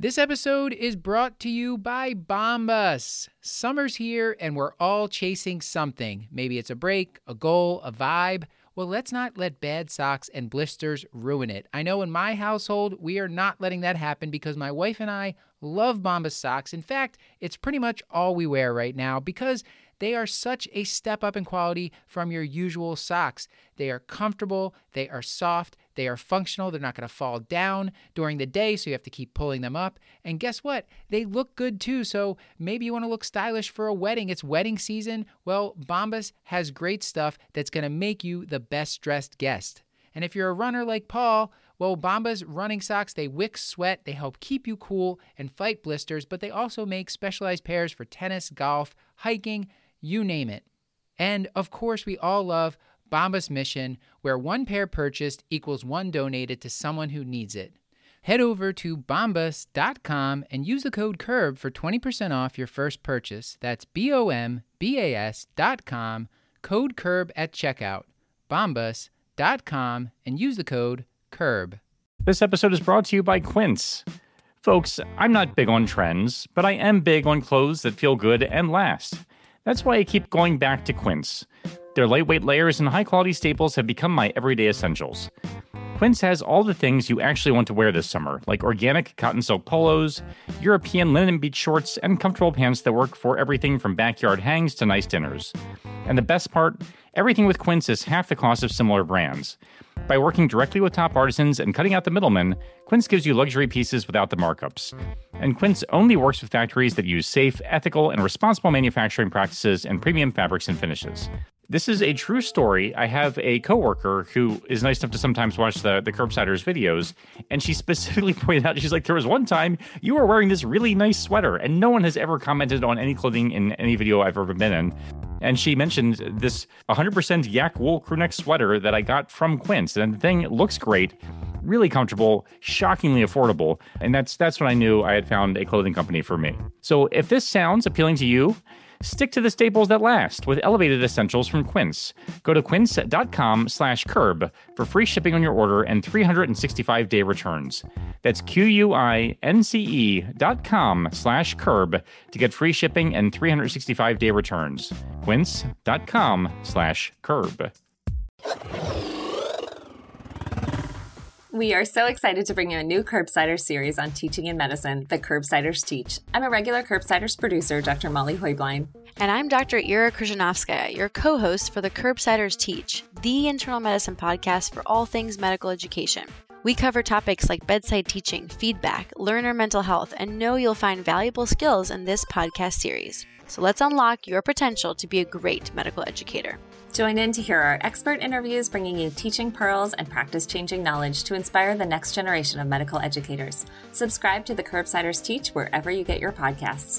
This episode is brought to you by Bombas. Summer's here and we're all chasing something. Maybe it's a break, a goal, a vibe. Well, let's not let bad socks and blisters ruin it. I know in my household, we are not letting that happen because my wife and I love Bombas socks. In fact, it's pretty much all we wear right now because they are such a step up in quality from your usual socks. They are comfortable, they are soft, they are functional, they're not going to fall down during the day, so you have to keep pulling them up. And guess what? They look good too, so maybe you want to look stylish for a wedding. It's wedding season. Well, Bombas has great stuff that's going to make you the best dressed guest. And if you're a runner like Paul, well, Bombas running socks, they wick sweat, they help keep you cool and fight blisters, but they also make specialized pairs for tennis, golf, hiking, you name it. And of course, we all love Bombas' mission, where one pair purchased equals one donated to someone who needs it. Head over to bombas.com and use the code CURB for 20% off your first purchase. That's BOMBAS.com, code CURB at checkout. Bombas.com and use the code CURB. This episode is brought to you by Quince. Folks, I'm not big on trends, but I am big on clothes that feel good and last. That's why I keep going back to Quince. Their lightweight layers and high-quality staples have become my everyday essentials. Quince has all the things you actually want to wear this summer, like organic cotton silk polos, European linen beach shorts, and comfortable pants that work for everything from backyard hangs to nice dinners. And the best part, everything with Quince is half the cost of similar brands. By working directly with top artisans and cutting out the middlemen, Quince gives you luxury pieces without the markups. And Quince only works with factories that use safe, ethical, and responsible manufacturing practices and premium fabrics and finishes. This is a true story. I have a coworker who is nice enough to sometimes watch the Curbsiders videos, and she specifically pointed out, she's like, there was one time you were wearing this really nice sweater, and no one has ever commented on any clothing in any video I've ever been in. And she mentioned this 100% yak wool crewneck sweater that I got from Quince, and the thing looks great, really comfortable, shockingly affordable, and that's when I knew I had found a clothing company for me. So if this sounds appealing to you, stick to the staples that last with elevated essentials from Quince. Go to quince.com/curb for free shipping on your order and 365-day returns. That's QUINCE.com/curb to get free shipping and 365-day returns. Quince.com/curb. We are so excited to bring you a new Curbsiders series on teaching in medicine, The Curbsiders Teach. I'm a regular Curbsiders producer, Dr. Molly Hoybline. And I'm Dr. Ira Krzyzanowska, your co-host for The Curbsiders Teach, the internal medicine podcast for all things medical education. We cover topics like bedside teaching, feedback, learner mental health, and know you'll find valuable skills in this podcast series. So let's unlock your potential to be a great medical educator. Join in to hear our expert interviews, bringing you teaching pearls and practice-changing knowledge to inspire the next generation of medical educators. Subscribe to The Curbsiders Teach wherever you get your podcasts.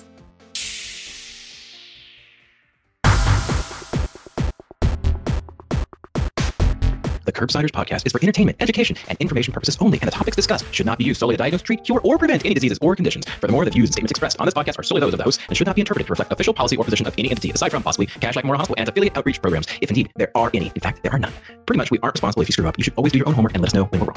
The Curbsiders podcast is for entertainment, education, and information purposes only, and the topics discussed should not be used solely to diagnose, treat, cure, or prevent any diseases or conditions. Furthermore, the views and statements expressed on this podcast are solely those of the host and should not be interpreted to reflect official policy or position of any entity, aside from possibly Cash Like Memorial Hospital and affiliate outreach programs, if indeed there are any. In fact, there are none. Pretty much, we aren't responsible if you screw up. You should always do your own homework and let us know when we're wrong.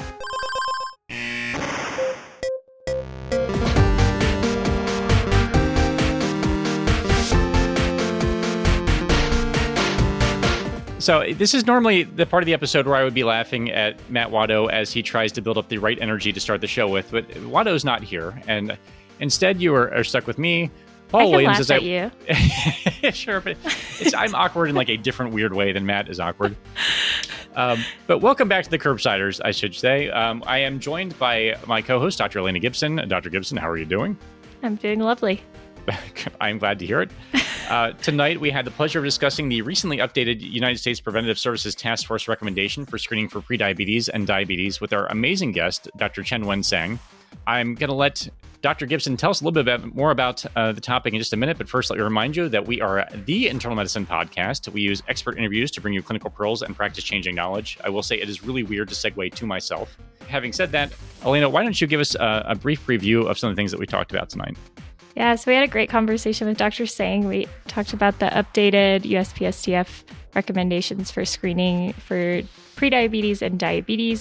So this is normally the part of the episode where I would be laughing at Matt Watto as he tries to build up the right energy to start the show with, but Watto's not here, and instead you are stuck with me, Paul Williams. Laugh at you. Sure, but I'm awkward in like a different weird way than Matt is awkward. But welcome back to the Curbsiders, I should say. I am joined by my co-host, Dr. Elena Gibson. Dr. Gibson, how are you doing? I'm doing lovely. I'm glad to hear it. Tonight, we had the pleasure of discussing the recently updated United States Preventative Services Task Force recommendation for screening for prediabetes and diabetes with our amazing guest, Dr. Chen-Wen Tseng. I'm going to let Dr. Gibson tell us a little bit more about the topic in just a minute, but first let me remind you that we are the Internal Medicine podcast. We use expert interviews to bring you clinical pearls and practice-changing knowledge. I will say it is really weird to segue to myself. Having said that, Elena, why don't you give us a brief preview of some of the things that we talked about tonight? Yeah, so we had a great conversation with Dr. Tseng. We talked about the updated USPSTF recommendations for screening for prediabetes and diabetes.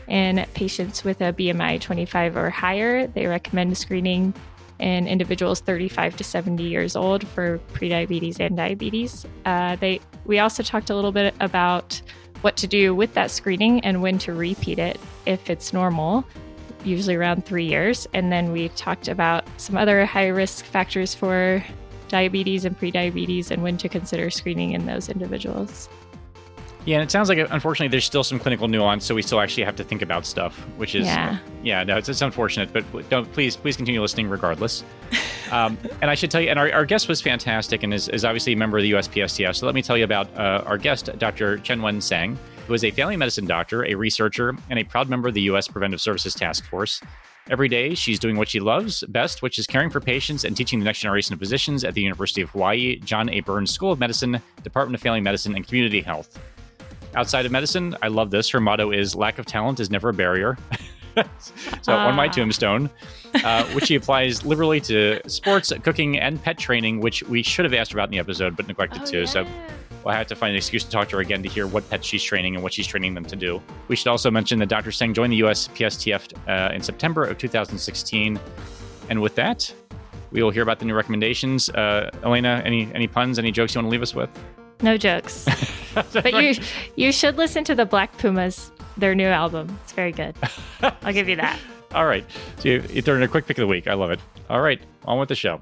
In patients with a BMI 25 or higher, they recommend screening in individuals 35 to 70 years old for prediabetes and diabetes. We also talked a little bit about what to do with that screening and when to repeat it if it's normal, usually around 3 years. And then we talked about some other high risk factors for diabetes and prediabetes and when to consider screening in those individuals. Yeah, and it sounds like, unfortunately, there's still some clinical nuance, so we still actually have to think about stuff, which is, it's unfortunate, but please continue listening regardless. And I should tell you, and our guest was fantastic and is obviously a member of the USPSTF, so let me tell you about our guest, Dr. Chen-Wen Tseng, who is a family medicine doctor, a researcher, and a proud member of the U.S. Preventive Services Task Force. Every day, she's doing what she loves best, which is caring for patients and teaching the next generation of physicians at the University of Hawaii, John A. Burns School of Medicine, Department of Family Medicine, and Community Health. Outside of medicine, I love this. Her motto is lack of talent is never a barrier. So on my tombstone, which she applies liberally to sports, cooking, and pet training, which we should have asked her about in the episode, but neglected to. Yeah. So we'll have to find an excuse to talk to her again to hear what pets she's training and what she's training them to do. We should also mention that Dr. Tseng joined the USPSTF in September of 2016. And with that, we will hear about the new recommendations. Elena, any puns, any jokes you want to leave us with? No jokes. But you should listen to the Black Pumas, their new album. It's very good. I'll give you that. All right. So you threw in a quick pick of the week. I love it. All right. On with the show.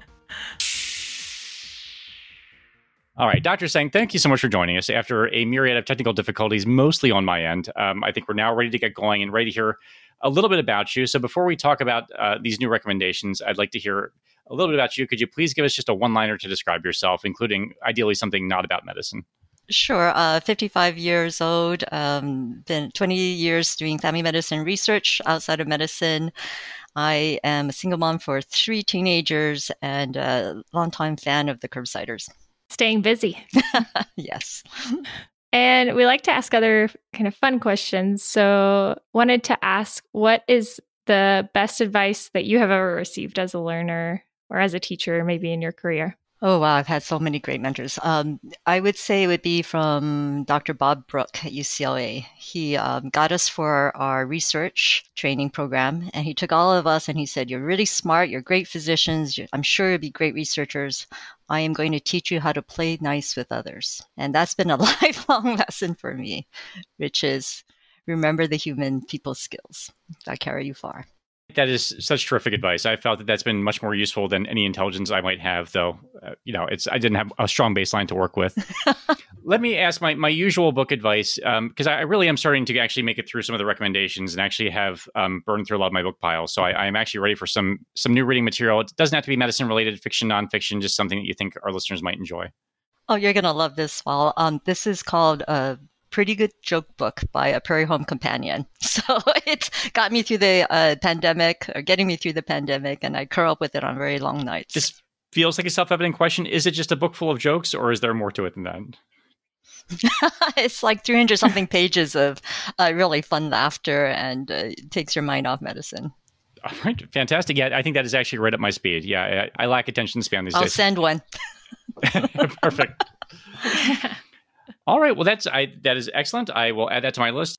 All right. Dr. Tseng, thank you so much for joining us. After a myriad of technical difficulties, mostly on my end, I think we're now ready to get going and ready to hear a little bit about you. So before we talk about these new recommendations, I'd like to hear a little bit about you. Could you please give us just a one-liner to describe yourself, including ideally something not about medicine? Sure. 55 years old, been 20 years doing family medicine research outside of medicine. I am a single mom for 3 teenagers and a longtime fan of the Curbsiders. Staying busy. Yes. And we like to ask other kind of fun questions. So wanted to ask, what is the best advice that you have ever received as a learner or as a teacher, maybe in your career? Oh, wow. I've had so many great mentors. I would say it would be from Dr. Bob Brook at UCLA. He got us for our research training program, and he took all of us and he said, "You're really smart. You're great physicians. I'm sure you'll be great researchers. I am going to teach you how to play nice with others." And that's been a lifelong lesson for me, which is remember the human people skills that carry you far. That is such terrific advice. I felt that that's been much more useful than any intelligence I might have, though. I didn't have a strong baseline to work with. Let me ask my usual book advice, because I really am starting to actually make it through some of the recommendations and actually have burned through a lot of my book pile. So I am actually ready for some new reading material. It doesn't have to be medicine-related, fiction, nonfiction, just something that you think our listeners might enjoy. Oh, you're going to love this, Paul. This is called Pretty Good Joke Book by a Prairie Home Companion. So it's got me through the pandemic, or getting me through the pandemic, and I curl up with it on very long nights. This feels like a self-evident question. Is it just a book full of jokes, or is there more to it than that? It's like 300-something pages of really fun laughter, and it takes your mind off medicine. All right. Fantastic. Yeah, I think that is actually right up my speed. Yeah, I lack attention span these days. I'll send one. Perfect. All right. Well, that is excellent. I will add that to my list.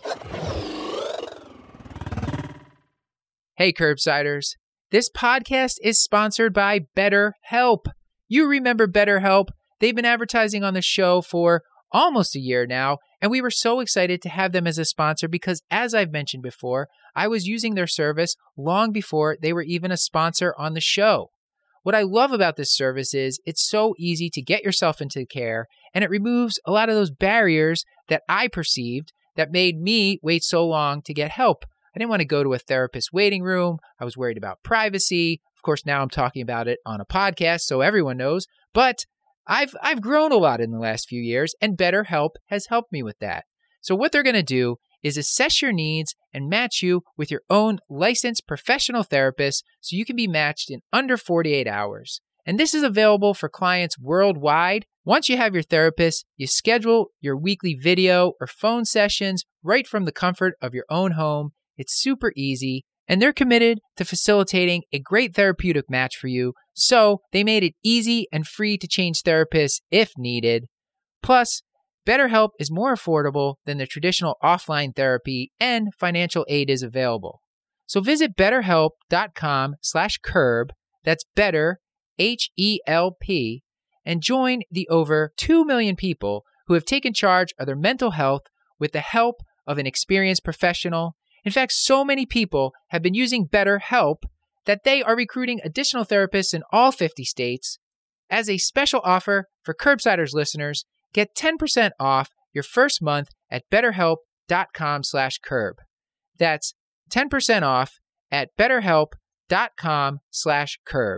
Hey, Curbsiders. This podcast is sponsored by BetterHelp. You remember BetterHelp? They've been advertising on the show for almost a year now, and we were so excited to have them as a sponsor because, as I've mentioned before, I was using their service long before they were even a sponsor on the show. What I love about this service is it's so easy to get yourself into care, and it removes a lot of those barriers that I perceived that made me wait so long to get help. I didn't want to go to a therapist waiting room. I was worried about privacy. Of course, now I'm talking about it on a podcast, so everyone knows. But I've grown a lot in the last few years, and BetterHelp has helped me with that. So what they're going to do is assess your needs and match you with your own licensed professional therapist so you can be matched in under 48 hours. And this is available for clients worldwide. Once you have your therapist, you schedule your weekly video or phone sessions right from the comfort of your own home. It's super easy, and they're committed to facilitating a great therapeutic match for you, so they made it easy and free to change therapists if needed. Plus, BetterHelp is more affordable than the traditional offline therapy, and financial aid is available. So visit betterhelp.com/curb, that's better, H-E-L-P, and join the over 2 million people who have taken charge of their mental health with the help of an experienced professional. In fact, so many people have been using BetterHelp that they are recruiting additional therapists in all 50 states. As a special offer for Curbsiders listeners, get 10% off your first month at betterhelp.com/curb. That's 10% off at betterhelp.com/curb.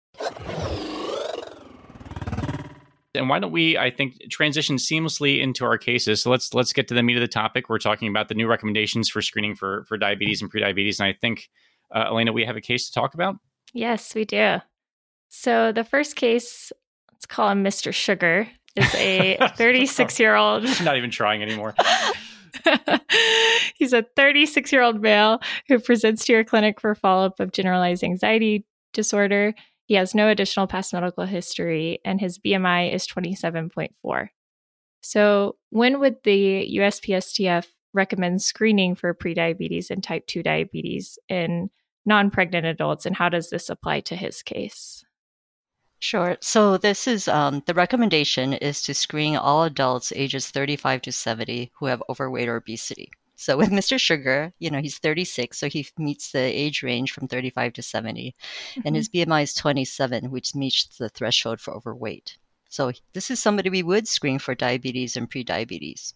And why don't we, I think, transition seamlessly into our cases? So let's get to the meat of the topic. We're talking about the new recommendations for screening for diabetes and prediabetes. And I think, Elena, we have a case to talk about? Yes, we do. So the first case, let's call him Mr. Sugar, is a 36-year-old. I'm not even trying anymore. He's a 36-year-old male who presents to your clinic for follow-up of generalized anxiety disorder. He has no additional past medical history, and his BMI is 27.4. So when would the USPSTF recommend screening for prediabetes and type 2 diabetes in non-pregnant adults, and how does this apply to his case? Sure. So this is the recommendation is to screen all adults ages 35 to 70 who have overweight or obesity. So with Mr. Sugar, he's 36, so he meets the age range from 35 to 70. And his BMI is 27, which meets the threshold for overweight. So this is somebody we would screen for diabetes and prediabetes.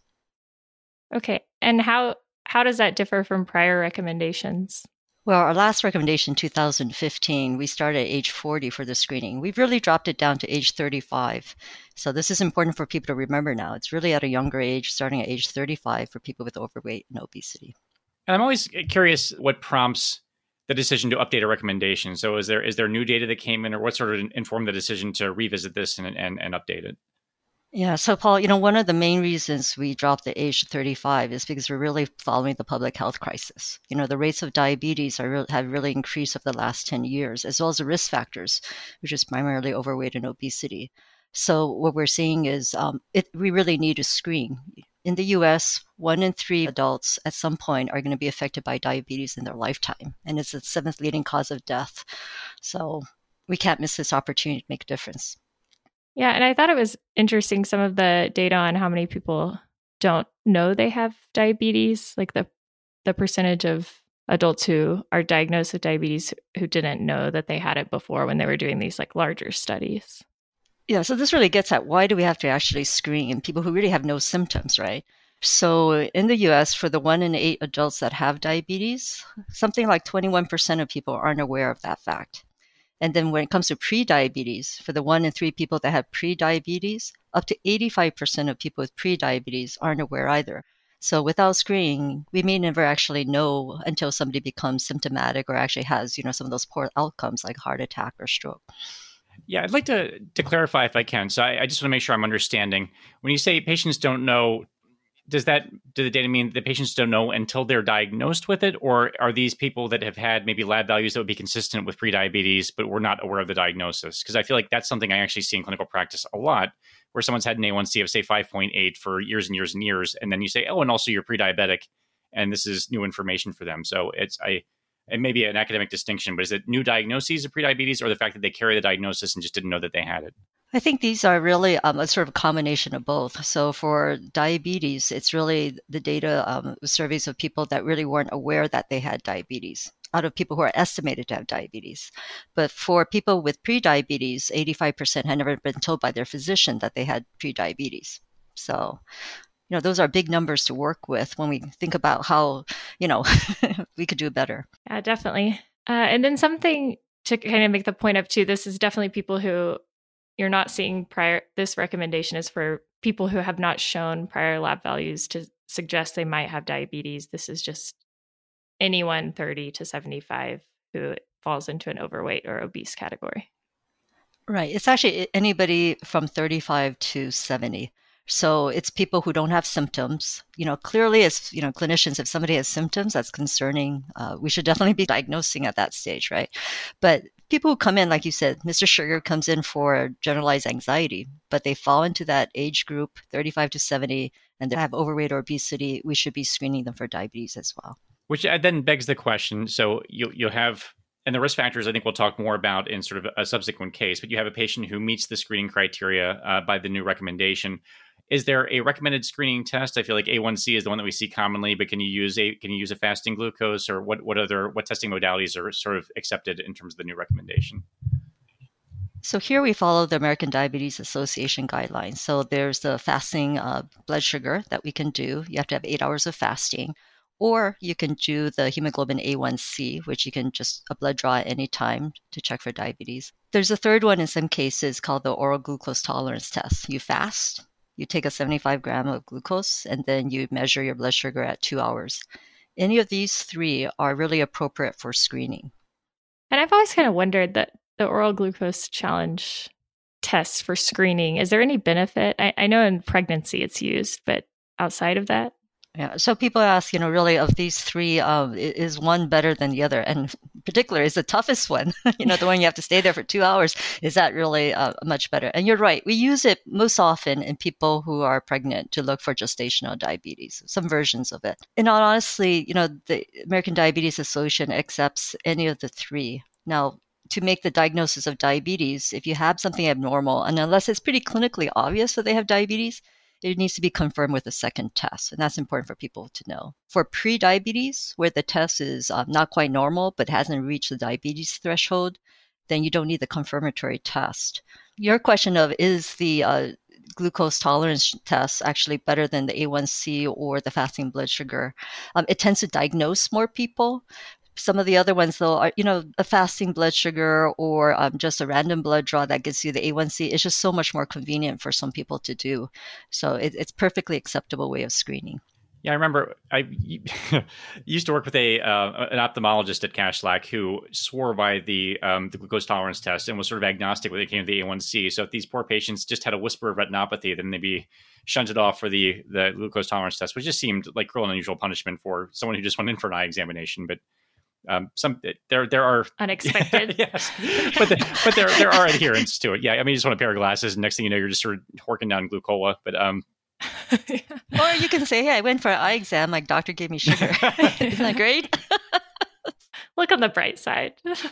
Okay. And how does that differ from prior recommendations? Well, our last recommendation, 2015, we started at age 40 for the screening. We've really dropped it down to age 35. So this is important for people to remember now. It's really at a younger age, starting at age 35 for people with overweight and obesity. And I'm always curious what prompts the decision to update a recommendation. So is there new data that came in, or what sort of informed the decision to revisit this and update it? Yeah, so Paul, one of the main reasons we dropped the age to 35 is because we're really following the public health crisis. The rates of diabetes have really increased over the last 10 years, as well as the risk factors, which is primarily overweight and obesity. So what we're seeing is we really need to screen. In the U.S., 1 in 3 adults at some point are going to be affected by diabetes in their lifetime, and it's the 7th leading cause of death. So we can't miss this opportunity to make a difference. Yeah, and I thought it was interesting, some of the data on how many people don't know they have diabetes, like the percentage of adults who are diagnosed with diabetes who didn't know that they had it before when they were doing these larger studies. Yeah, so this really gets at why do we have to actually screen people who really have no symptoms, right? So in the US, for the 1 in 8 adults that have diabetes, something like 21% of people aren't aware of that fact. And then when it comes to prediabetes, for the 1 in 3 people that have prediabetes, up to 85% of people with prediabetes aren't aware either. So without screening, we may never actually know until somebody becomes symptomatic or actually has, some of those poor outcomes like heart attack or stroke. Yeah, I'd like to clarify if I can. So I just want to make sure I'm understanding. When you say patients don't know, do the data mean that patients don't know until they're diagnosed with it? Or are these people that have had maybe lab values that would be consistent with prediabetes, but were not aware of the diagnosis? Because I feel like that's something I actually see in clinical practice a lot, where someone's had an A1C of, say, 5.8 for years and years and years. And then you say, oh, and also you're pre-diabetic. And this is new information for them. So it may be an academic distinction, but is it new diagnoses of prediabetes, or the fact that they carry the diagnosis and just didn't know that they had it? I think these are really a sort of combination of both. So for diabetes, it's really the data surveys of people that really weren't aware that they had diabetes out of people who are estimated to have diabetes. But for people with prediabetes, 85% had never been told by their physician that they had prediabetes. So, those are big numbers to work with when we think about how, we could do better. Yeah, definitely. And then something to kind of make the point of too, this is definitely people who you're not seeing prior. This recommendation is for people who have not shown prior lab values to suggest they might have diabetes. This is just anyone 30 to 75 who falls into an overweight or obese category. Right. It's actually anybody from 35 to 70. So it's people who don't have symptoms. Clearly as, clinicians, if somebody has symptoms, that's concerning. We should definitely be diagnosing at that stage, right? But people who come in, like you said, Mr. Sugar comes in for generalized anxiety, but they fall into that age group, 35 to 70, and they have overweight or obesity, we should be screening them for diabetes as well. Which then begs the question. So you have, and the risk factors I think we'll talk more about in sort of a subsequent case, but you have a patient who meets the screening criteria by the new recommendation. Is there a recommended screening test? I feel like A1C is the one that we see commonly, but can you use a fasting glucose, or what testing modalities are sort of accepted in terms of the new recommendation? So here we follow the American Diabetes Association guidelines. So there's the fasting blood sugar that we can do. You have to have 8 hours of fasting. Or you can do the hemoglobin A1C, which you can just a blood draw at any time to check for diabetes. There's a third one in some cases called the oral glucose tolerance test. You fast, you take a 75 gram of glucose, and then you measure your blood sugar at 2 hours. Any of these three are really appropriate for screening. And I've always kind of wondered that the oral glucose challenge test for screening, is there any benefit? I know in pregnancy it's used, but outside of that? Yeah. So people ask, really of these three, is one better than the other? And in particular, is the toughest one, the one you have to stay there for 2 hours, is that really much better? And you're right. We use it most often in people who are pregnant to look for gestational diabetes, some versions of it. And honestly, the American Diabetes Association accepts any of the three. Now, to make the diagnosis of diabetes, if you have something abnormal, and unless it's pretty clinically obvious that they have diabetes, it needs to be confirmed with a second test. And that's important for people to know. For pre-diabetes, where the test is not quite normal, but hasn't reached the diabetes threshold, then you don't need the confirmatory test. Your question of is the glucose tolerance test actually better than the A1C or the fasting blood sugar? It tends to diagnose more people. Some of the other ones, though, are, a fasting blood sugar or just a random blood draw that gives you the A1C is just so much more convenient for some people to do. So it's perfectly acceptable way of screening. Yeah, I remember I used to work with an ophthalmologist at Kashlak who swore by the glucose tolerance test and was sort of agnostic when it came to the A1C. So if these poor patients just had a whisper of retinopathy, then they'd be shunted off for the glucose tolerance test, which just seemed like cruel and unusual punishment for someone who just went in for an eye examination. But there are unexpected, yes, but there are adherents to it. Yeah, I mean, you just want a pair of glasses, and next thing you know, you're just sort of horking down glucola. But or you can say, "Hey, I went for an eye exam. My doctor gave me sugar." Isn't that great? Look on the bright side,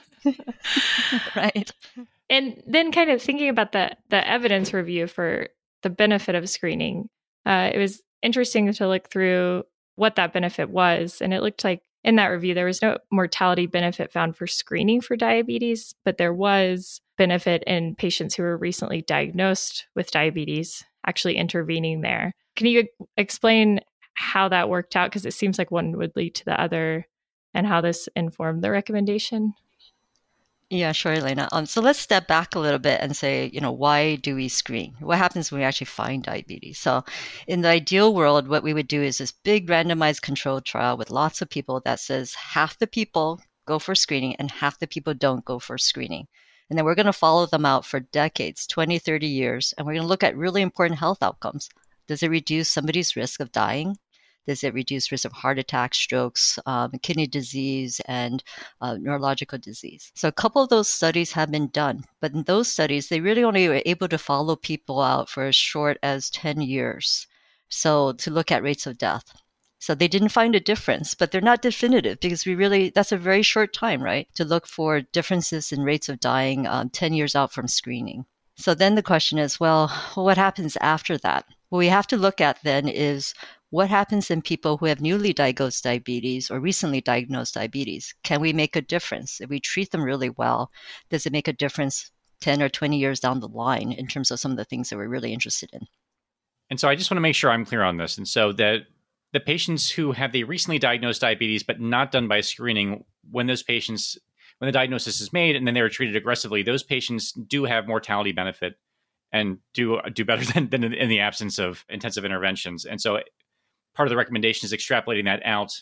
right? And then, kind of thinking about the evidence review for the benefit of screening, it was interesting to look through what that benefit was, and it looked like, in that review, there was no mortality benefit found for screening for diabetes, but there was benefit in patients who were recently diagnosed with diabetes, actually intervening there. Can you explain how that worked out? Because it seems like one would lead to the other, and how this informed the recommendation. Yeah, sure, Elena. So let's step back a little bit and say, why do we screen? What happens when we actually find diabetes? So in the ideal world, what we would do is this big randomized controlled trial with lots of people that says half the people go for screening and half the people don't go for screening. And then we're going to follow them out for decades, 20, 30 years, and we're going to look at really important health outcomes. Does it reduce somebody's risk of dying? Does it reduce risk of heart attack, strokes, kidney disease, and neurological disease? So a couple of those studies have been done. But in those studies, they really only were able to follow people out for as short as 10 years. So to look at rates of death. So they didn't find a difference, but they're not definitive because that's a very short time, right? To look for differences in rates of dying 10 years out from screening. So then the question is, well, what happens after that? What we have to look at then is what happens in people who have newly diagnosed diabetes or recently diagnosed diabetes? Can we make a difference? If we treat them really well, does it make a difference 10 or 20 years down the line in terms of some of the things that we're really interested in? And so I just want to make sure I'm clear on this. And so that the patients who have the recently diagnosed diabetes but not done by screening, when the diagnosis is made and then they're treated aggressively, those patients do have mortality benefit and do better than in the absence of intensive interventions. And so part of the recommendation is extrapolating that out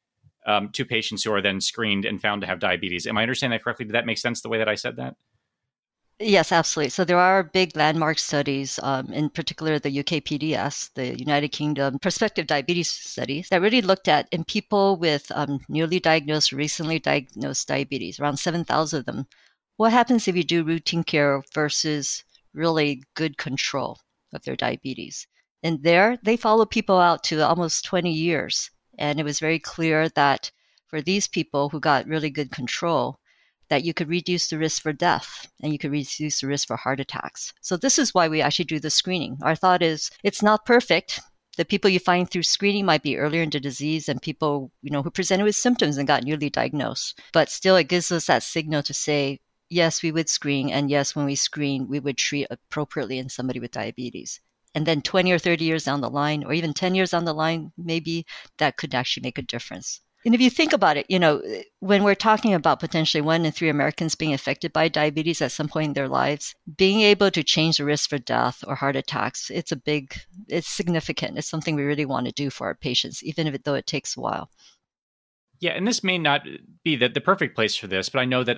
to patients who are then screened and found to have diabetes. Am I understanding that correctly? Did that make sense the way that I said that? Yes, absolutely. So there are big landmark studies, in particular the UKPDS, the United Kingdom Prospective Diabetes Studies, that really looked at in people with newly diagnosed, recently diagnosed diabetes, around 7,000 of them. what happens if you do routine care versus really good control of their diabetes? And there, they follow people out to almost 20 years. And it was very clear that for these people who got really good control, that you could reduce the risk for death and you could reduce the risk for heart attacks. So this is why we actually do the screening. Our thought is it's not perfect. The people you find through screening might be earlier in the disease and people, who presented with symptoms and got newly diagnosed. But still, it gives us that signal to say, yes, we would screen. And yes, when we screen, we would treat appropriately in somebody with diabetes. And then 20 or 30 years down the line, or even 10 years down the line, maybe that could actually make a difference. And if you think about it, when we're talking about potentially 1 in 3 Americans being affected by diabetes at some point in their lives, being able to change the risk for death or heart attacks, it's significant. It's something we really want to do for our patients, even though it takes a while. Yeah, and this may not be the perfect place for this, but I know that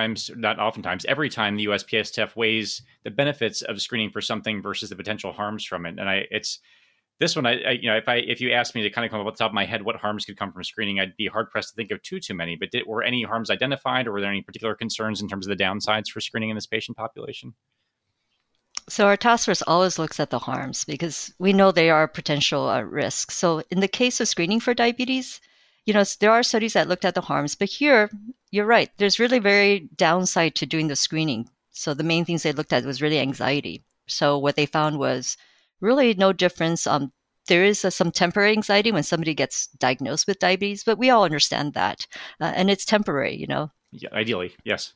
every time the USPSTF weighs the benefits of screening for something versus the potential harms from it. And this one, if you asked me to kind of come up off the top of my head what harms could come from screening, I'd be hard pressed to think of too many. But were any harms identified, or were there any particular concerns in terms of the downsides for screening in this patient population? So our task force always looks at the harms because we know they are potential risks. So in the case of screening for diabetes, there are studies that looked at the harms, but here, you're right. There's really very downside to doing the screening. So the main things they looked at was really anxiety. So what they found was really no difference. There is some temporary anxiety when somebody gets diagnosed with diabetes, but we all understand that. And it's temporary, Yeah, ideally, yes.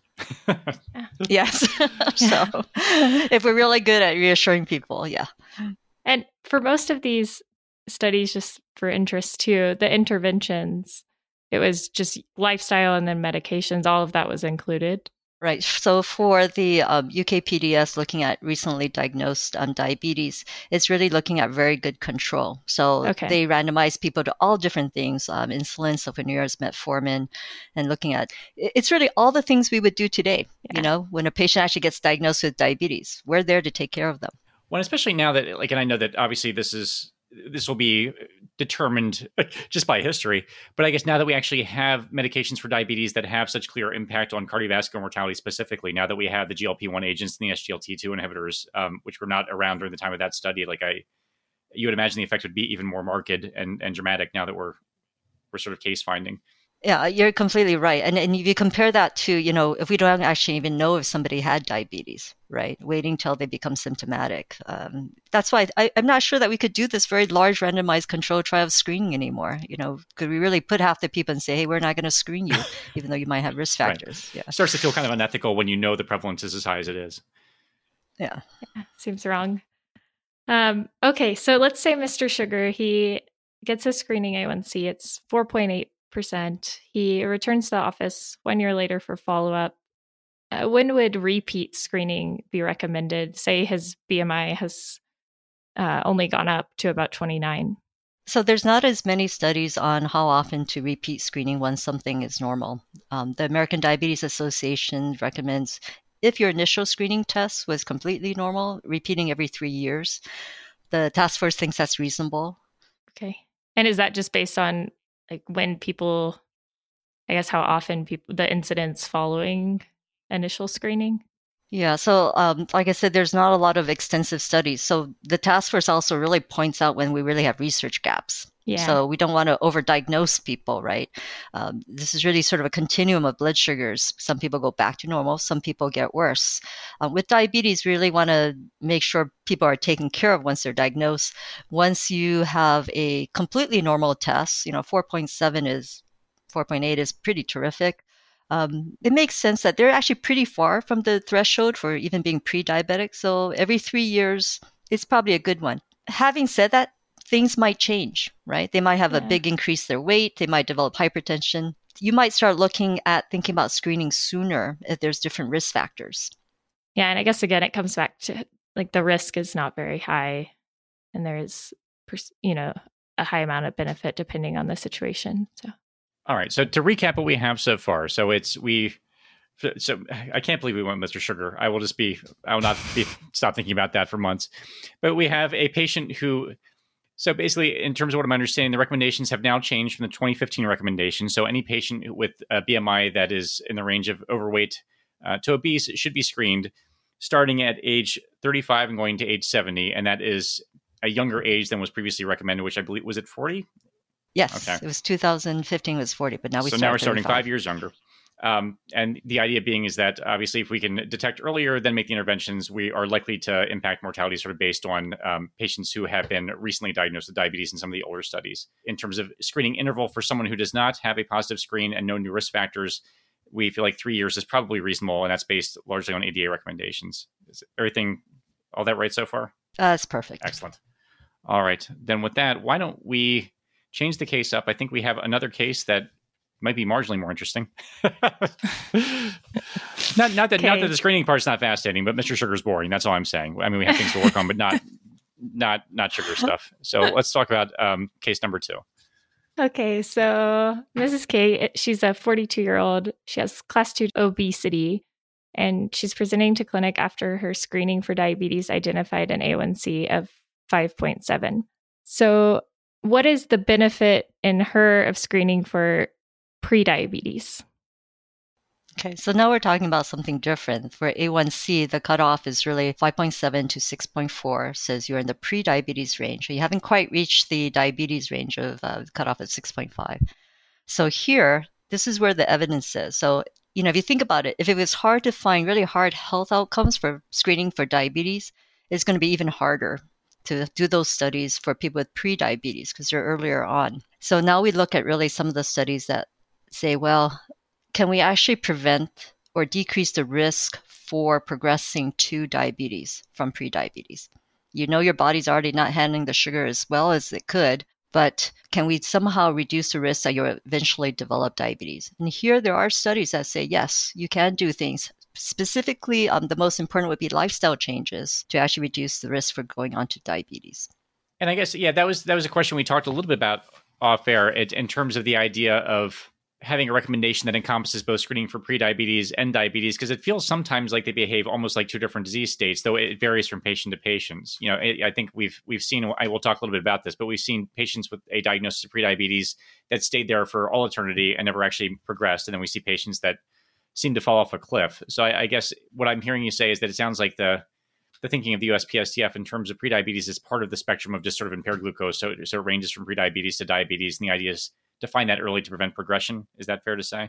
Yes. So if we're really good at reassuring people, yeah. And for most of these studies, just for interest too, the interventions, it was just lifestyle and then medications, all of that was included. Right. So for the UKPDS looking at recently diagnosed diabetes, it's really looking at very good control. So They randomize people to all different things, insulin, sulfonylureas, metformin, and looking at, it's really all the things we would do today. Yeah. When a patient actually gets diagnosed with diabetes, we're there to take care of them. Well, especially now that, and I know that obviously this will be determined just by history. But I guess now that we actually have medications for diabetes that have such clear impact on cardiovascular mortality specifically, now that we have the GLP-1 agents and the SGLT2 inhibitors, which were not around during the time of that study, you would imagine the effect would be even more marked and dramatic now that we're sort of case finding. Yeah, you're completely right. And if you compare that to, if we don't actually even know if somebody had diabetes, right? Waiting till they become symptomatic. That's why I'm not sure that we could do this very large randomized control trial of screening anymore. Could we really put half the people and say, hey, we're not going to screen you, even though you might have risk factors? Right. Yeah. It starts to feel kind of unethical when the prevalence is as high as it is. Yeah. Seems wrong. Okay, so let's say Mr. Sugar, he gets a screening A1C. It's 4.8%. He returns to the office 1 year later for follow-up. When would repeat screening be recommended? Say his BMI has only gone up to about 29. So there's not as many studies on how often to repeat screening when something is normal. The American Diabetes Association recommends if your initial screening test was completely normal, repeating every 3 years. The task force thinks that's reasonable. Okay. And is that just based on when people, I guess how often the incidents following initial screening? Yeah. So like I said, there's not a lot of extensive studies. So the task force also really points out when we really have research gaps. Yeah. So we don't want to overdiagnose people, right? This is really sort of a continuum of blood sugars. Some people go back to normal. Some people get worse. With diabetes, we really want to make sure people are taken care of once they're diagnosed. Once you have a completely normal test, 4.8 is pretty terrific. It makes sense that they're actually pretty far from the threshold for even being pre-diabetic. So every 3 years, it's probably a good one. Having said that, things might change, right? They might have a big increase their weight. They might develop hypertension. You might start thinking about screening sooner if there's different risk factors. Yeah. And I guess, again, it comes back to the risk is not very high and there is, a high amount of benefit depending on the situation. So. All right. So to recap what we have so far. So I can't believe we went Mr. Sugar. I will not stop thinking about that for months. But we have a patient who, so basically in terms of what I'm understanding, the recommendations have now changed from the 2015 recommendation. So any patient with a BMI that is in the range of overweight to obese should be screened starting at age 35 and going to age 70. And that is a younger age than was previously recommended, which I believe, was it 40? Yes, Okay. it was 2015 was 40, but now now we're starting 35. 5 years younger. And the idea being is that obviously if we can detect earlier, then make the interventions, we are likely to impact mortality sort of based on patients who have been recently diagnosed with diabetes in some of the older studies. In terms of screening interval for someone who does not have a positive screen and no new risk factors, we feel like 3 years is probably reasonable, and that's based largely on ADA recommendations. Is everything, all that right so far? That's perfect. Excellent. All right. Then with that, why don't we change the case up? I think we have another case that might be marginally more interesting. not that the screening part's not fascinating, but Mr. Sugar's boring. That's all I'm saying. I mean, we have things to work on, but not sugar stuff. So let's talk about case number 2. Okay, so Mrs. K, she's a 42-year-old. She has class 2 obesity, and she's presenting to clinic after her screening for diabetes identified an A1C of 5.7. So what is the benefit in her of screening for prediabetes? Okay, so now we're talking about something different. For A1C, the cutoff is really 5.7 to 6.4, says you're in the pre-diabetes range. You haven't quite reached the diabetes range of cutoff at 6.5. So here, this is where the evidence is. So, if you think about it, if it was hard to find really hard health outcomes for screening for diabetes, it's going to be even harder to do those studies for people with pre-diabetes because they're earlier on. So now we look at really some of the studies that say, well, can we actually prevent or decrease the risk for progressing to diabetes from prediabetes? Your body's already not handling the sugar as well as it could, but can we somehow reduce the risk that you'll eventually develop diabetes? And here there are studies that say, yes, you can do things. Specifically, the most important would be lifestyle changes to actually reduce the risk for going on to diabetes. And I guess, that was a question we talked a little bit about off air in terms of the idea of having a recommendation that encompasses both screening for prediabetes and diabetes, because it feels sometimes like they behave almost like two different disease states, though it varies from patient to patient. I think we've seen, I will talk a little bit about this, but we've seen patients with a diagnosis of prediabetes that stayed there for all eternity and never actually progressed. And then we see patients that seem to fall off a cliff. So I guess what I'm hearing you say is that it sounds like the thinking of the USPSTF in terms of prediabetes is part of the spectrum of just sort of impaired glucose. So it ranges from prediabetes to diabetes. And the idea is to find that early to prevent progression. Is that fair to say?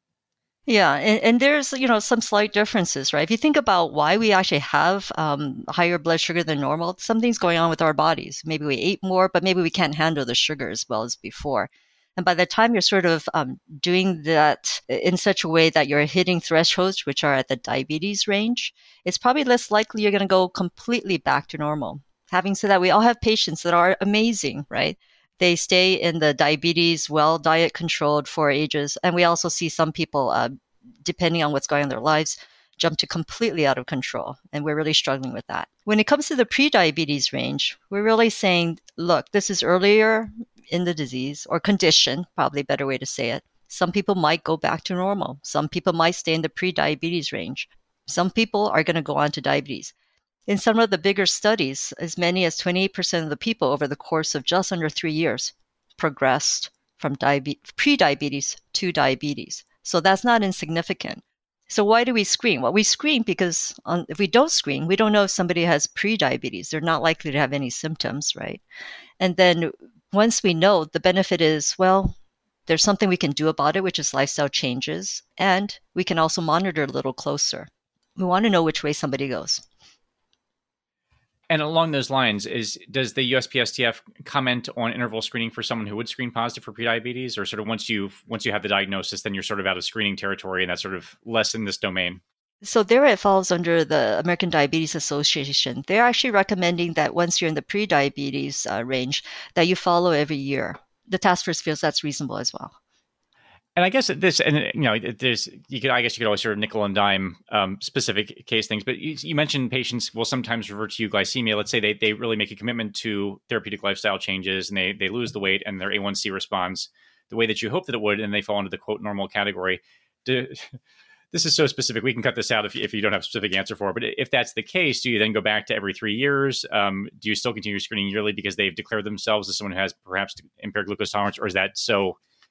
Yeah, and there's some slight differences, right? If you think about why we actually have higher blood sugar than normal, something's going on with our bodies. Maybe we ate more, but maybe we can't handle the sugar as well as before. And by the time you're sort of doing that in such a way that you're hitting thresholds which are at the diabetes range, it's probably less likely you're going to go completely back to normal. Having said that, we all have patients that are amazing, right? They stay in the diabetes, well diet controlled for ages. And we also see some people, depending on what's going on in their lives, jump to completely out of control. And we're really struggling with that. When it comes to the pre-diabetes range, we're really saying, look, this is earlier in the disease or condition, probably a better way to say it. Some people might go back to normal. Some people might stay in the pre-diabetes range. Some people are going to go on to diabetes. In some of the bigger studies, as many as 28% of the people over the course of just under 3 years progressed from pre-diabetes to diabetes. So that's not insignificant. So why do we screen? Well, we screen because if we don't screen, we don't know if somebody has pre-diabetes. They're not likely to have any symptoms, right? And then once we know, the benefit is, well, there's something we can do about it, which is lifestyle changes. And we can also monitor a little closer. We want to know which way somebody goes. And along those lines, does the USPSTF comment on interval screening for someone who would screen positive for prediabetes, or sort of once you have the diagnosis, then you're sort of out of screening territory, and that's sort of less in this domain? So there it falls under the American Diabetes Association. They're actually recommending that once you're in the pre-diabetes range, that you follow every year. The task force feels that's reasonable as well. And I guess this, and you could always sort of nickel and dime specific case things. But you mentioned patients will sometimes revert to euglycemia. Let's say they really make a commitment to therapeutic lifestyle changes, and they lose the weight, and their A1C responds the way that you hope that it would, and they fall into the quote normal category. This is so specific. We can cut this out if you don't have a specific answer for it. But if that's the case, do you then go back to every 3 years? Do you still continue screening yearly because they've declared themselves as someone who has perhaps impaired glucose tolerance, or is that so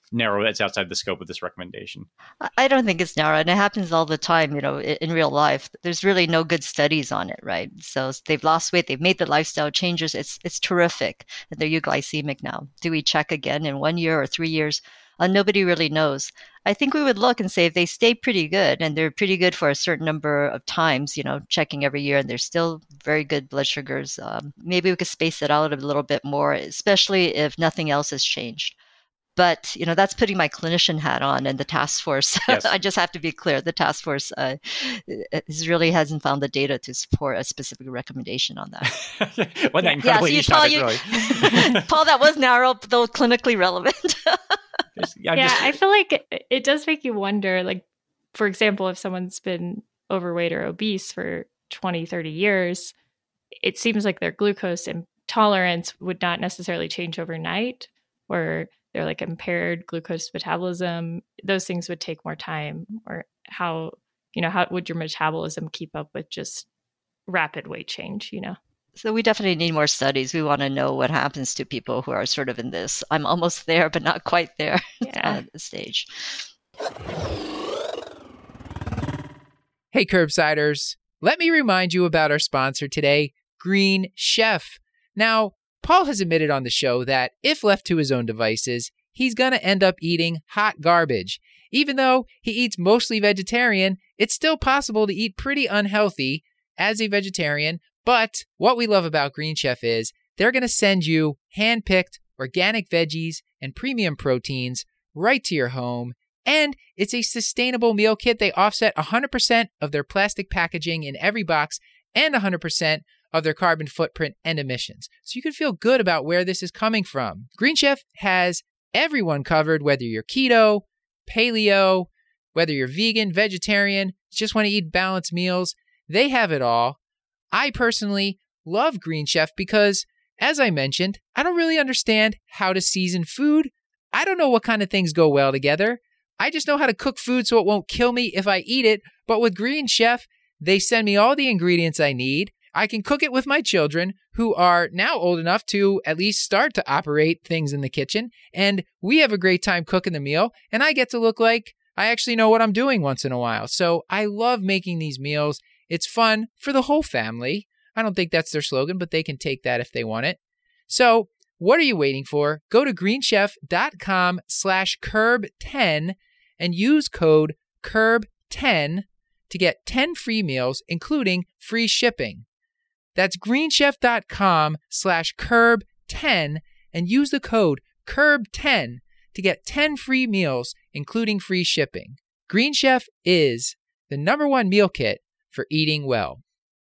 narrow that's outside the scope of this recommendation? I don't think it's narrow, and it happens all the time, in real life. There's really no good studies on it, right? So they've lost weight, they've made the lifestyle changes. It's terrific. And they're euglycemic now. Do we check again in 1 year or 3 years? Nobody really knows. I think we would look and say if they stay pretty good and they're pretty good for a certain number of times, checking every year, and they're still very good blood sugars, maybe we could space it out a little bit more, especially if nothing else has changed. But, that's putting my clinician hat on and the task force. Yes. I just have to be clear. The task force really hasn't found the data to support a specific recommendation on that. Well, that incredibly niche topic, really. Paul, that was narrow, though clinically relevant. I feel like it does make you wonder, like, for example, if someone's been overweight or obese for 20, 30 years, it seems like their glucose intolerance would not necessarily change overnight, or they're like impaired glucose metabolism. Those things would take more time. Or how would your metabolism keep up with just rapid weight change, So we definitely need more studies. We want to know what happens to people who are sort of in this, I'm almost there, but not quite there stage. Hey, Curbsiders. Let me remind you about our sponsor today, Green Chef. Now, Paul has admitted on the show that if left to his own devices, he's going to end up eating hot garbage. Even though he eats mostly vegetarian, it's still possible to eat pretty unhealthy as a vegetarian. But what we love about Green Chef is they're going to send you hand-picked organic veggies and premium proteins right to your home. And it's a sustainable meal kit. They offset 100% of their plastic packaging in every box and 100% of their carbon footprint and emissions. So you can feel good about where this is coming from. Green Chef has everyone covered, whether you're keto, paleo, whether you're vegan, vegetarian, just want to eat balanced meals. They have it all. I personally love Green Chef because, as I mentioned, I don't really understand how to season food. I don't know what kind of things go well together. I just know how to cook food so it won't kill me if I eat it. But with Green Chef, they send me all the ingredients I need. I can cook it with my children, who are now old enough to at least start to operate things in the kitchen. And we have a great time cooking the meal. And I get to look like I actually know what I'm doing once in a while. So I love making these meals. It's fun for the whole family. I don't think that's their slogan, but they can take that if they want it. So what are you waiting for? Go to greenchef.com/curb10 and use code CURB10 to get 10 free meals, including free shipping. That's greenchef.com/curb10 and use the code CURB10 to get 10 free meals, including free shipping. Green Chef is the #1 meal kit for eating well.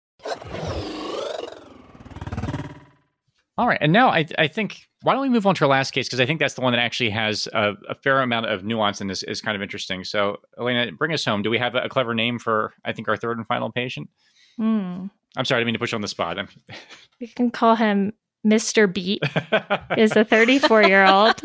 All right. And now I think, why don't we move on to our last case? Because I think that's the one that actually has a fair amount of nuance and is kind of interesting. So, Elena, bring us home. Do we have a clever name for, I think, our third and final patient? I'm sorry, I didn't mean to push you on the spot. We can call him Mr. Beat. Is a 34-year-old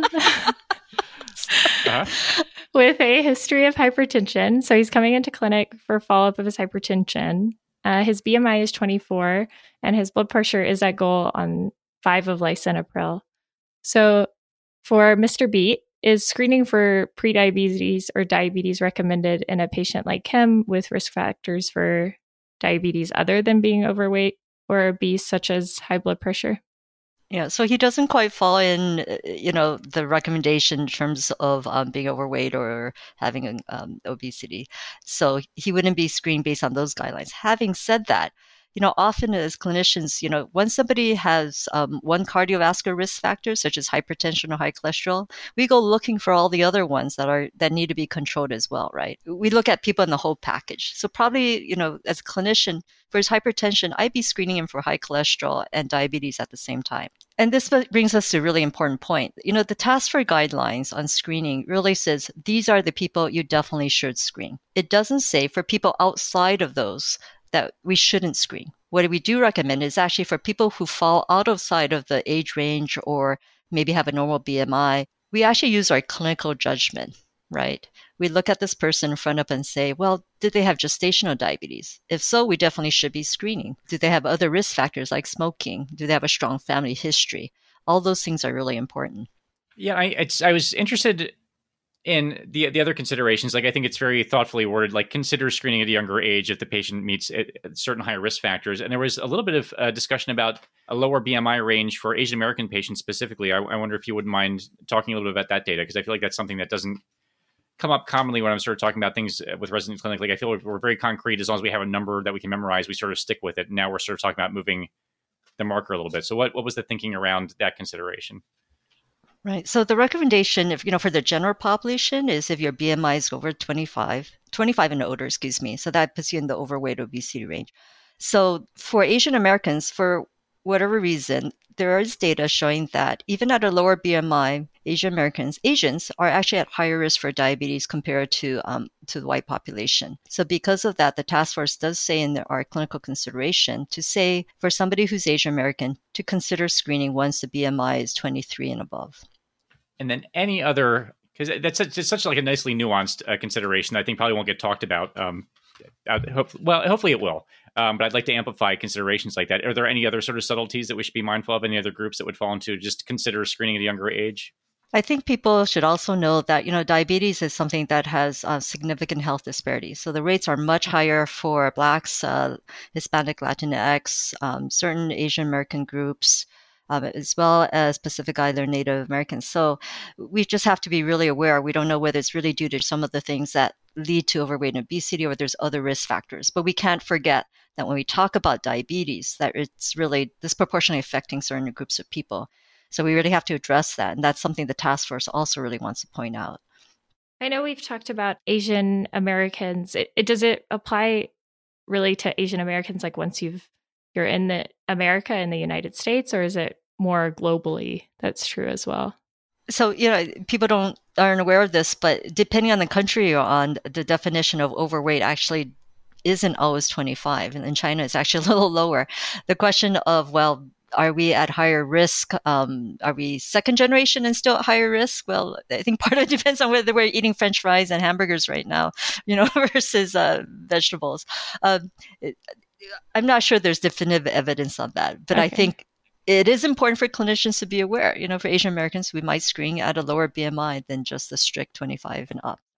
with a history of hypertension. So he's coming into clinic for follow-up of his hypertension. His BMI is 24, and his blood pressure is at goal on 5 of lisinopril. So for Mr. Beat, is screening for prediabetes or diabetes recommended in a patient like him with risk factors for diabetes other than being overweight or obese, such as high blood pressure? Yeah, so he doesn't quite fall in, the recommendation in terms of being overweight or having obesity. So he wouldn't be screened based on those guidelines. Having said that, often as clinicians, when somebody has one cardiovascular risk factor, such as hypertension or high cholesterol, we go looking for all the other ones that need to be controlled as well, right? We look at people in the whole package. So probably, as a clinician, for his hypertension, I'd be screening him for high cholesterol and diabetes at the same time. And this brings us to a really important point. The task force guidelines on screening really says these are the people you definitely should screen. It doesn't say for people outside of those that we shouldn't screen. What we do recommend is actually for people who fall outside of the age range or maybe have a normal BMI, we actually use our clinical judgment, right? We look at this person in front of and say, well, did they have gestational diabetes? If so, we definitely should be screening. Do they have other risk factors like smoking? Do they have a strong family history? All those things are really important. Yeah, I was interested And the other considerations, like I think it's very thoughtfully worded, like consider screening at a younger age if the patient meets certain higher risk factors. And there was a little bit of discussion about a lower BMI range for Asian American patients specifically. I wonder if you wouldn't mind talking a little bit about that data, because I feel like that's something that doesn't come up commonly when I'm sort of talking about things with resident clinic. Like I feel like we're very concrete. As long as we have a number that we can memorize, we sort of stick with it. And now we're sort of talking about moving the marker a little bit. So what was the thinking around that consideration? Right. So the recommendation, if for the general population, is if your BMI is over 25 and older, so that puts you in the overweight obesity range. So for Asian Americans, for whatever reason, there is data showing that even at a lower BMI, Asians are actually at higher risk for diabetes compared to the white population. So because of that, the task force does say in our clinical consideration to say for somebody who's Asian American to consider screening once the BMI is 23 and above. And then any other, because that's such like a nicely nuanced consideration that I think probably won't get talked about. Hopefully it will. But I'd like to amplify considerations like that. Are there any other sort of subtleties that we should be mindful of? Any other groups that would fall into just consider screening at a younger age? I think people should also know that, diabetes is something that has significant health disparities. So the rates are much higher for Blacks, Hispanic, Latinx, certain Asian American groups, as well as Pacific Islander Native Americans. So we just have to be really aware. We don't know whether it's really due to some of the things that lead to overweight and obesity or there's other risk factors. But we can't forget that when we talk about diabetes, that it's really disproportionately affecting certain groups of people. So we really have to address that. And that's something the task force also really wants to point out. I know we've talked about Asian Americans. Does it apply really to Asian Americans like once you're in the America in the United States, or is it more globally that's true as well? So, people aren't aware of this, but depending on the country you're on, the definition of overweight actually isn't always 25. And in China, it's actually a little lower. The question of, are we at higher risk? Are we second generation and still at higher risk? Well, I think part of it depends on whether we're eating French fries and hamburgers right now, versus vegetables. I'm not sure there's definitive evidence on that, but okay. I think it is important for clinicians to be aware. For Asian Americans, we might screen at a lower BMI than just the strict 25 and up.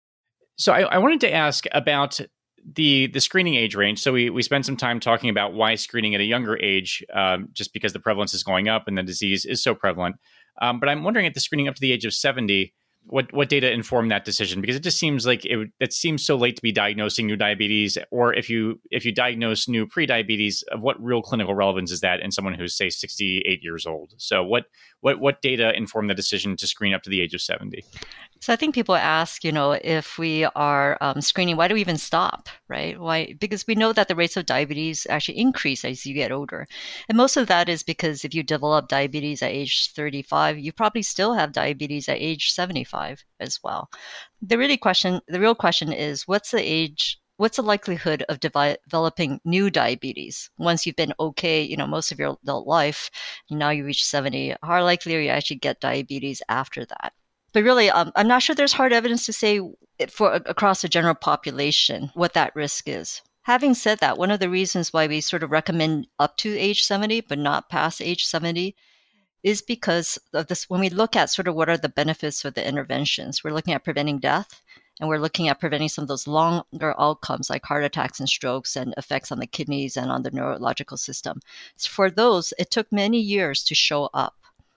So I wanted to ask about the screening age range. So we spent some time talking about why screening at a younger age, just because the prevalence is going up and the disease is so prevalent. But I'm wondering at the screening up to the age of 70, what data informed that decision? Because it just seems like it seems so late to be diagnosing new diabetes, or if you diagnose new prediabetes, of what real clinical relevance is that in someone who's, say, 68 years old? So what data informed the decision to screen up to the age of 70? So I think people ask, if we are screening, why do we even stop, right? Why? Because we know that the rates of diabetes actually increase as you get older. And most of that is because if you develop diabetes at age 35, you probably still have diabetes at age 75 as well. The real question is, what's the likelihood of developing new diabetes once you've been okay, most of your adult life, and now you reach 70? How likely are you actually get diabetes after that? But really, I'm not sure there's hard evidence to say for across the general population what that risk is. Having said that, one of the reasons why we sort of recommend up to age 70, but not past age 70, is because of this. When we look at sort of what are the benefits of the interventions, we're looking at preventing death, and we're looking at preventing some of those longer outcomes like heart attacks and strokes and effects on the kidneys and on the neurological system. So for those, it took many years to show up.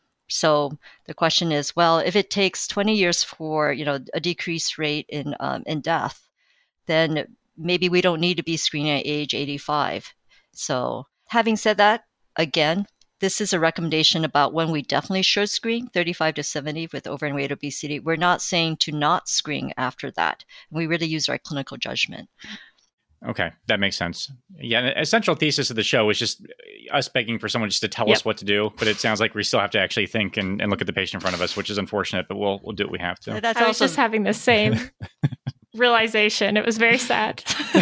So the question is, if it takes 20 years for a decreased rate in death, then maybe we don't need to be screening at age 85. So having said that, again, this is a recommendation about when we definitely should screen, 35 to 70 with overweight obesity. We're not saying to not screen after that. We really use our clinical judgment. Okay, that makes sense. Yeah, an essential thesis of the show is just us begging for someone just to tell us what to do, but it sounds like we still have to actually think and look at the patient in front of us, which is unfortunate, but we'll do what we have to. I was just having the same realization. It was very sad.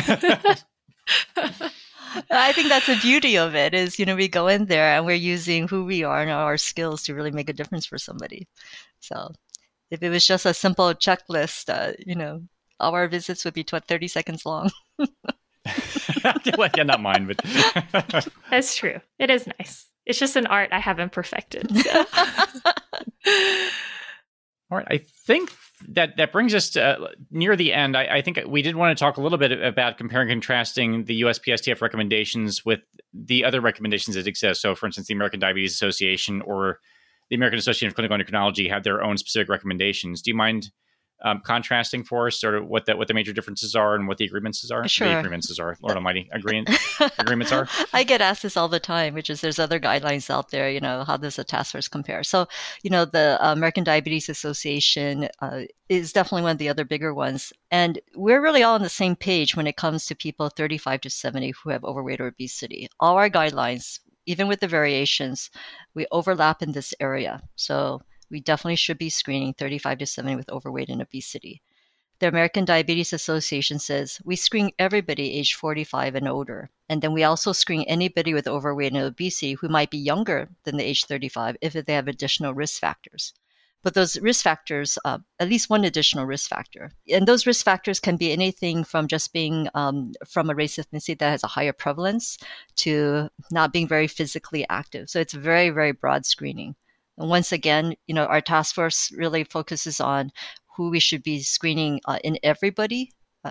I think that's the beauty of it is, we go in there and we're using who we are and our skills to really make a difference for somebody. So if it was just a simple checklist, all our visits would be 30 seconds long. Well, yeah, not mine, but that's true. It is nice. It's just an art I haven't perfected. So. All right. I think that brings us to near the end. I think we did want to talk a little bit about comparing and contrasting the USPSTF recommendations with the other recommendations that exist. So, for instance, the American Diabetes Association or the American Association of Clinical Endocrinology have their own specific recommendations. Do you mind contrasting for us sort of what the major differences are and what the agreements are? Sure. The agreements are, Lord Almighty, agreements are? I get asked this all the time, which is there's other guidelines out there, how does the task force compare? So, the American Diabetes Association is definitely one of the other bigger ones. And we're really all on the same page when it comes to people 35 to 70 who have overweight or obesity. All our guidelines, even with the variations, we overlap in this area. So we definitely should be screening 35 to 70 with overweight and obesity. The American Diabetes Association says we screen everybody age 45 and older. And then we also screen anybody with overweight and obesity who might be younger than the age 35 if they have additional risk factors. But those risk factors, at least one additional risk factor. And those risk factors can be anything from just being from a race ethnicity that has a higher prevalence to not being very physically active. So it's very, very broad screening. And once again, our task force really focuses on who we should be screening in everybody,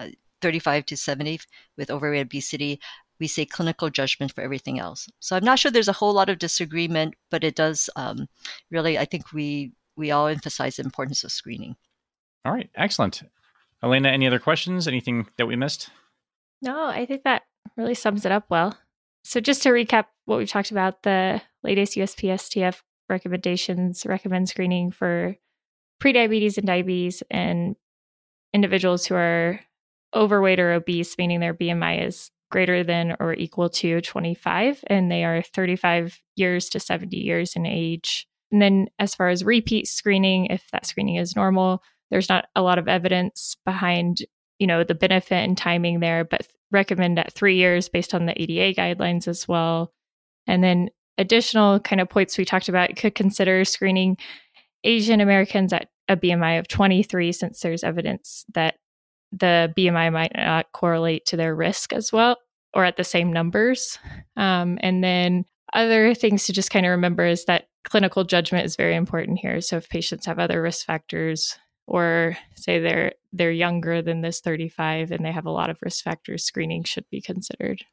35 to 70 with overweight obesity. We say clinical judgment for everything else. So I'm not sure there's a whole lot of disagreement, but it does really, I think we all emphasize the importance of screening. All right. Excellent. Elena, any other questions? Anything that we missed? No, I think that really sums it up well. So just to recap what we've talked about, the latest USPSTF recommendations recommend screening for prediabetes and diabetes and individuals who are overweight or obese, meaning their BMI is greater than or equal to 25, and they are 35 years to 70 years in age. And then as far as repeat screening, if that screening is normal, there's not a lot of evidence behind, the benefit and timing there, but recommend at 3 years based on the ADA guidelines as well. And then additional kind of points we talked about, could consider screening Asian Americans at a BMI of 23, since there's evidence that the BMI might not correlate to their risk as well, or at the same numbers. And then other things to just kind of remember is that clinical judgment is very important here. So if patients have other risk factors, or say they're younger than this 35 and they have a lot of risk factors, screening should be considered.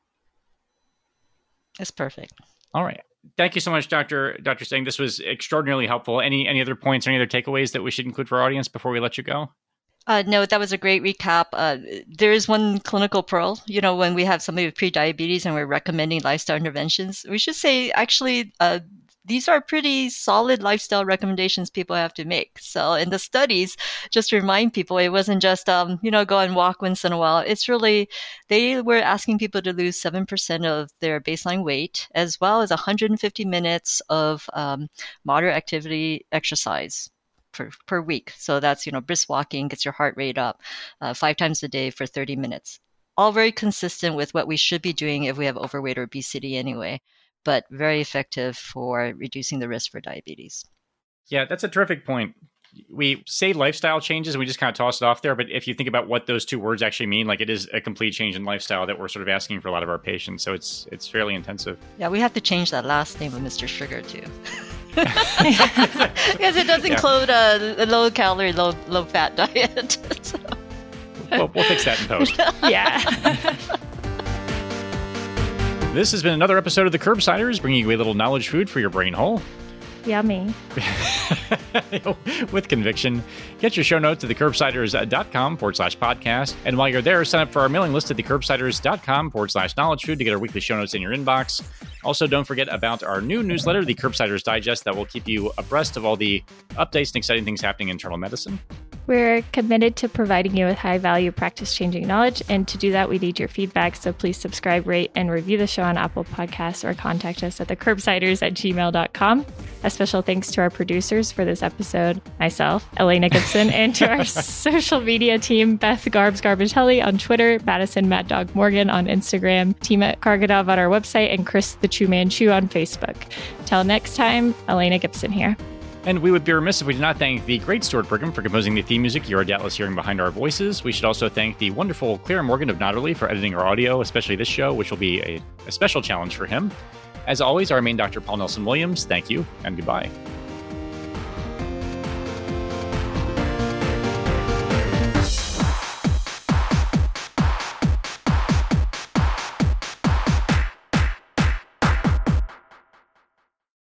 That's perfect. All right. Thank you so much, Dr. Stang. This was extraordinarily helpful. Any other points, any other takeaways that we should include for our audience before we let you go? No, that was a great recap. There is one clinical pearl, when we have somebody with prediabetes and we're recommending lifestyle interventions, we should say, actually, these are pretty solid lifestyle recommendations people have to make. So in the studies, just to remind people, it wasn't just, go and walk once in a while. It's really, they were asking people to lose 7% of their baseline weight, as well as 150 minutes of moderate activity exercise per week. So that's, brisk walking, gets your heart rate up 5 times a day for 30 minutes. All very consistent with what we should be doing if we have overweight or obesity anyway, but very effective for reducing the risk for diabetes. Yeah, that's a terrific point. We say lifestyle changes, and we just kind of toss it off there. But if you think about what those two words actually mean, like, it is a complete change in lifestyle that we're sort of asking for a lot of our patients. So it's fairly intensive. Yeah, we have to change that last name of Mr. Sugar too. Because it does include a low-calorie, low-fat diet. So. We'll fix that in post. Yeah. This has been another episode of The Curbsiders, bringing you a little knowledge food for your brain hole. Yummy. With conviction. Get your show notes at thecurbsiders.com/podcast. And while you're there, sign up for our mailing list at thecurbsiders.com/knowledge food to get our weekly show notes in your inbox. Also, don't forget about our new newsletter, the Curbsiders Digest, that will keep you abreast of all the updates and exciting things happening in internal medicine. We're committed to providing you with high-value, practice-changing knowledge, and to do that, we need your feedback, so please subscribe, rate, and review the show on Apple Podcasts, or contact us at thecurbsiders@gmail.com. A special thanks to our producers for this episode, myself, Elena Gibson, and to our social media team, Beth Garbaghelli on Twitter, Madison Mad Dog Morgan on Instagram, Tima Kargadov on our website, and Chris the Chew Man Chew on Facebook. Till next time, Elena Gibson here. And we would be remiss if we did not thank the great Stuart Brigham for composing the theme music you're doubtless hearing behind our voices. We should also thank the wonderful Clara Morgan of Notterly for editing our audio, especially this show, which will be a special challenge for him. As always, our main Dr. Paul Nelson Williams, thank you and goodbye.